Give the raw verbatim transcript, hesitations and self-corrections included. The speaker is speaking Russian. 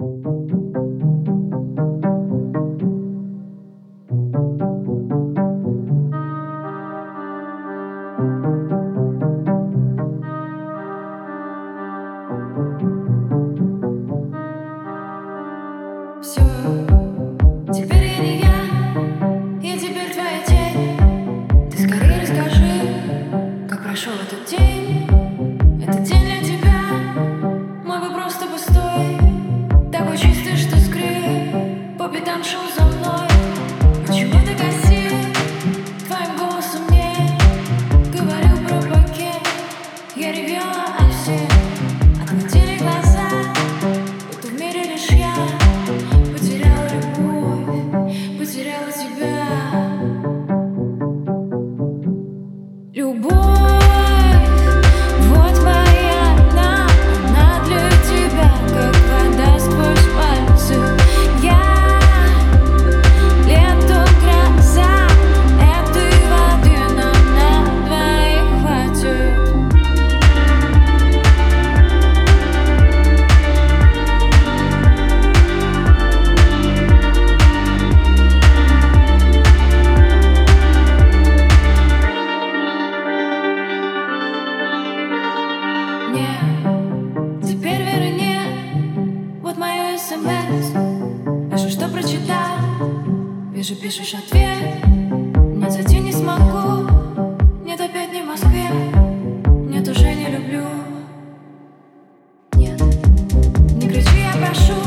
Все, теперь я не я, я теперь твоя тень. Ты скорее расскажи, как прошел этот день. Этот день для тебя мой бы просто пустой, такой чистый, что скрыт, по пятам шел за мной. Почему ты красив, твоим голосом мне говорил про пакет. Я ревела о всех, отводили глаза, будто в мире лишь я потеряла любовь, потеряла тебя. Любовь, вот моя она, она для тебя, как вода сквозь пальцы. Я лету гроза, этой воды нам на двоих хватит. Теперь веры нет, вот мое СМС. Пишу, что прочитал, вижу, пишешь ответ. Не зайти не смогу, нет, опять не в Москве. Нет, уже не люблю. Нет, не кричи, я прошу.